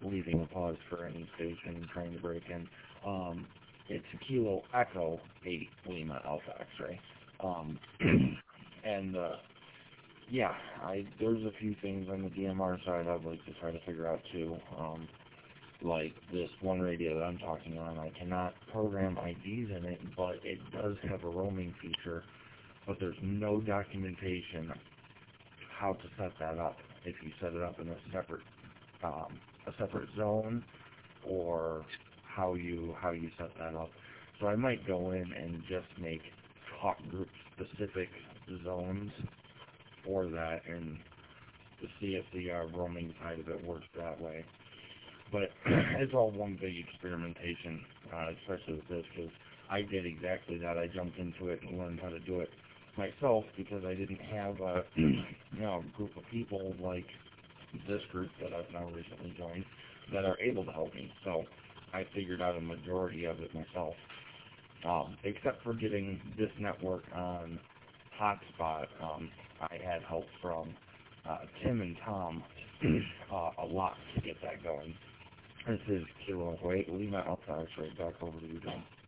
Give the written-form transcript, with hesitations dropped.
leaving a pause for any station trying to break in. It's Kilo Echo 8 Lima Alpha X-ray. Um, and yeah, there's a few things on the DMR side I'd like to try to figure out too. Like this one radio that I'm talking on, I cannot program IDs in it, but it does have a roaming feature, but there's no documentation how to set that up. If you set it up in a separate zone, or how you set that up. So I might go in and just make talk group specific zones for that, and to see if the roaming side of it works that way. But it's all one big experimentation, especially with this, because I did exactly that. I jumped into it and learned how to do it myself because I didn't have a group of people like this group that I've now recently joined that are able to help me. So I figured out a majority of it myself, except for getting this network on Hotspot. I had help from Tim and Tom a lot to get that going. This is Kilo Wait, Lima Alpha X-ray. Back over to you, John.